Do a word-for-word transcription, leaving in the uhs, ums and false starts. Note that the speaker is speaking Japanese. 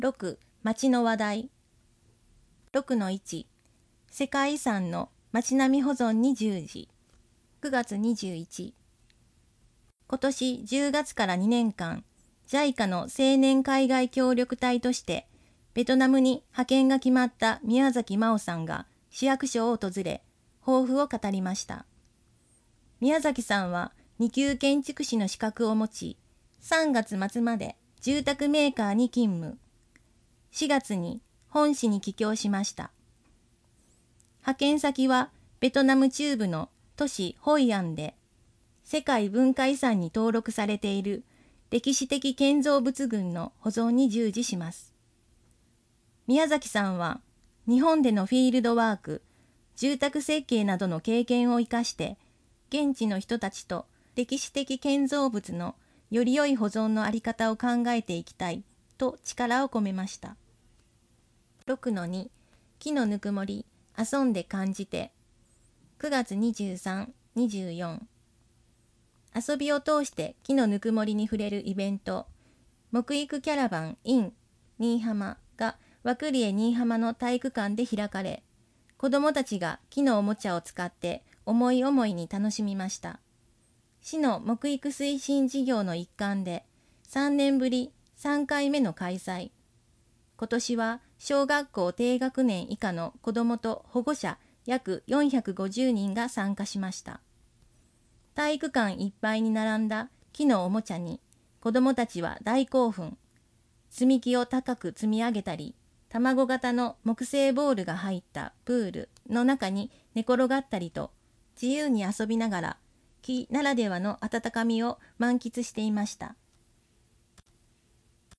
ろく、街の話題。ろくのいち、世界遺産の街並み保存に従事。くがつにじゅういち、今年じゅうがつからにねんかん、ジャイカ の青年海外協力隊として、ベトナムに派遣が決まった宮崎真央さんが市役所を訪れ、抱負を語りました。宮崎さんはに級建築士の資格を持ち、さんがつ末まで住宅メーカーに勤務。しがつに本市に帰郷しました。派遣先はベトナム中部の都市ホイアンで、世界文化遺産に登録されている歴史的建造物群の保存に従事します。宮崎さんは日本でのフィールドワーク、住宅設計などの経験を生かして、現地の人たちと歴史的建造物のより良い保存のあり方を考えていきたいと力を込めました。ろくのに、木のぬくもり、遊んで感じて。くがつにじゅうさん、にじゅうよん。遊びを通して木のぬくもりに触れるイベント、木育キャラバン in 新居浜が和久里江新居浜の体育館で開かれ、子どもたちが木のおもちゃを使って思い思いに楽しみました。市の木育推進事業の一環でさんねんぶりさんかいめの開催。今年は小学校低学年以下の子どもと保護者約よんひゃくごじゅうにんが参加しました。体育館いっぱいに並んだ木のおもちゃに子どもたちは大興奮。積み木を高く積み上げたり、卵型の木製ボールが入ったプールの中に寝転がったりと、自由に遊びながら木ならではの温かみを満喫していました。